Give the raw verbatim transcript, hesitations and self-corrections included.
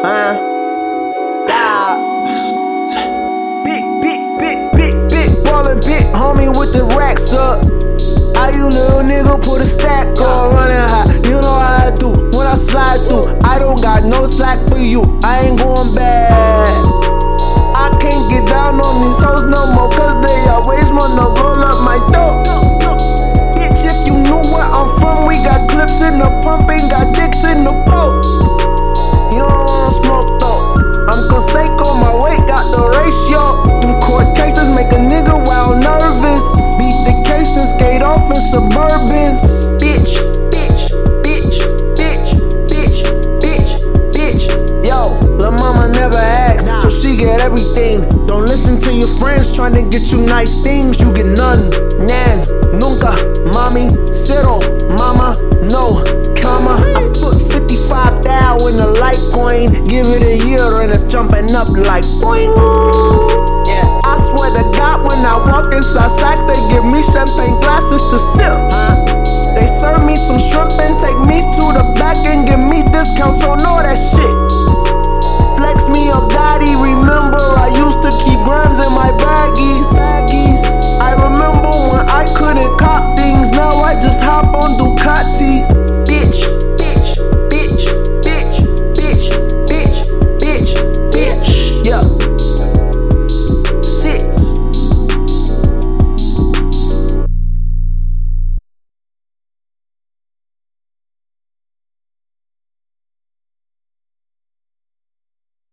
Uh, yeah. Big, big, big, big, big ballin', big homie with the racks up. How you little nigga put a stack up, running hot? You know how I do when I slide through. I don't got no slack for you. I ain't going bad. I can't get down on these hoes no more, cause they always wanna roll up my dope. Bitch, if you knew where I'm from, we got clips in the pump, ain't got dicks in the boat. You don't wanna smoke though. I'm Conseco, my weight got the ratio. Them court cases make a nigga wild nervous. Beat the case and skate off in Suburbans. Bitch, bitch, bitch, bitch, bitch, bitch, bitch. Yo, lil' mama never asked, so she get everything. Don't listen to your friends trying to get you nice things. You get none, nan, nunca, mami, cero, mama, no, comma. I put fifty-five down in the Litecoin. Give it a year and it's jumping up like boing. Yeah, I swear to God, when I walk inside Sack, they give me champagne glasses to sip. They serve me some shrimp and take me to the back and give me discounts on all that shit. Flex me up, daddy. Remember, I used to keep grams in my